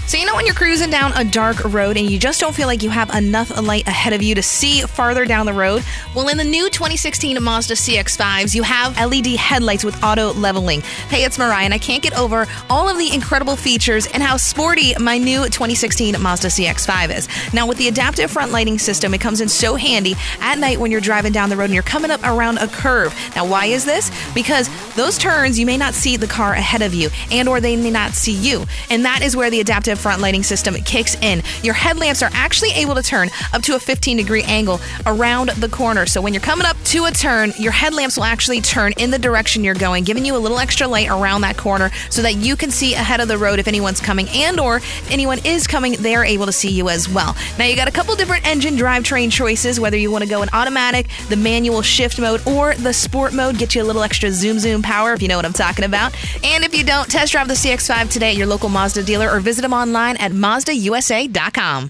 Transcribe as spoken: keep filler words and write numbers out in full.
So you know when you're cruising down a dark road and you just don't feel like you have enough light ahead of you to see farther down the road? Well, in the new twenty sixteen Mazda C X fives, you have L E D headlights with auto leveling. Hey, it's Mariah, and I can't get over all of the incredible features and how sporty my new twenty sixteen Mazda C X five is. Now, with the adaptive front lighting system, it comes in so handy at night when you're driving down the road and you're coming up around a curve. Now, why is this? Because those turns, you may not see the car ahead of you, and or they may not see you. And that is where the adaptive front lighting system kicks in. Your headlamps are actually able to turn up to a fifteen degree angle around the corner. So when you're coming up to a turn, your headlamps will actually turn in the direction you're going, giving you a little extra light around that corner so that you can see ahead of the road if anyone's coming, and or if anyone is coming, they're able to see you as well. Now, you got a couple different engine drivetrain choices, whether you want to go in automatic, the manual shift mode, or the sport mode. Get you a little extra zoom zoom power, if you know what I'm talking about. And if you don't, test drive the C X five today at your local Mazda dealer or visit them online at Mazda U S A dot com.